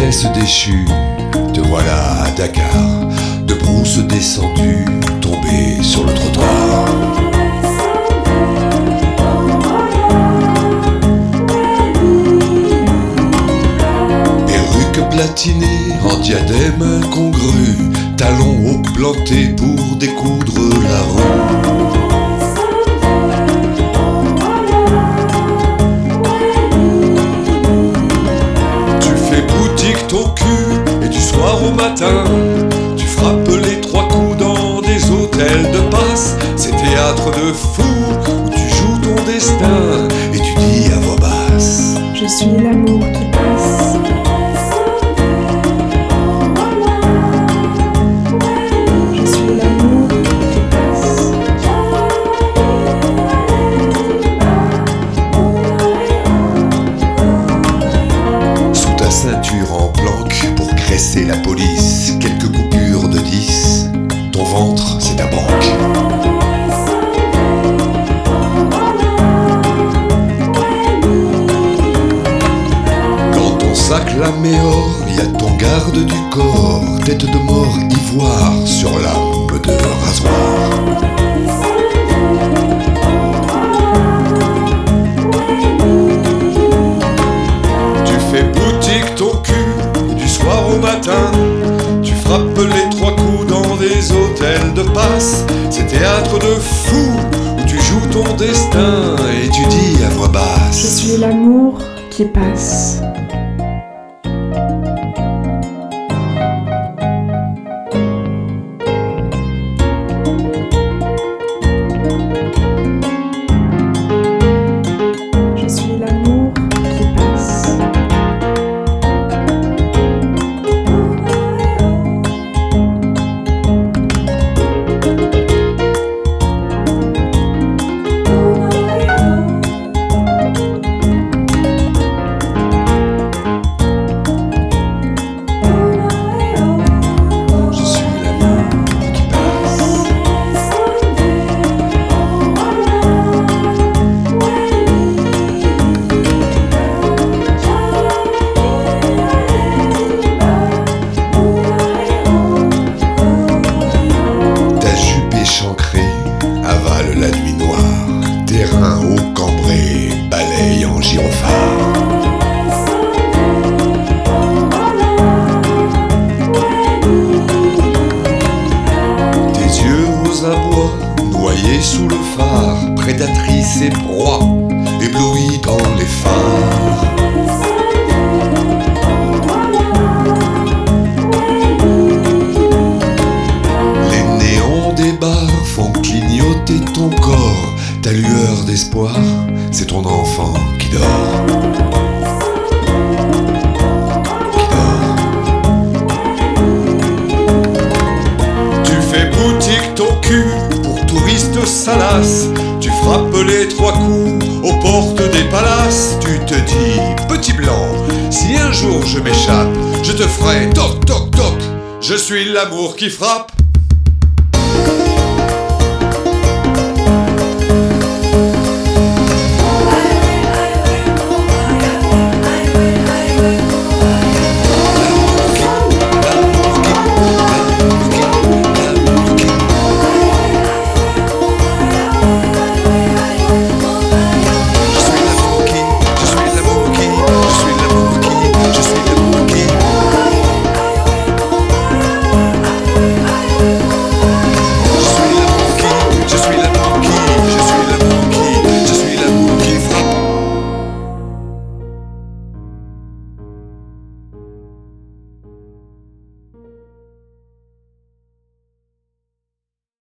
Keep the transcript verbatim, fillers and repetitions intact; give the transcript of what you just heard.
princesse déchue, te voilà à Dakar, de brousse descendue, tombée sur le trottoir. Perruque platinée en diadème incongru, talons hauts plantés pour découdre la rue. Ton cul et du soir au matin, tu frappes les trois coups dans des hôtels de passe. C'est théâtre de fou où tu joues ton destin et tu dis à voix basse: je suis l'amour qui passe. Je suis l'amour qui passe. Sous ta ceinture en planque pour graisser la police, quelques coupures de dix, ton ventre c'est ta banque. Dans ton sac la méor, y a ton garde du corps, tête de mort ivoire sur lame de rasoir. Tu fais boutique ton cul du soir au matin, tu frappes les trois coups dans des hôtels de passe. C'est théâtre de fou où tu joues ton destin et tu dis à voix basse: je suis l'amour qui passe. Je suis l'amour qui passe. Avale la nuit noire, terrain haut cambré, balaye en gyrophare. Tes yeux aux abois, noyés sous le phare, prédatrice et proie, éblouie dans les phares. Font clignoter ton corps, ta lueur d'espoir, c'est ton enfant qui dort. Qui dort. Tu fais boutique ton cul pour touristes salaces, tu frappes les trois coups aux portes des palaces. Tu te dis: petit blanc, si un jour je m'échappe, je te ferai toc toc toc, je suis l'amour qui frappe.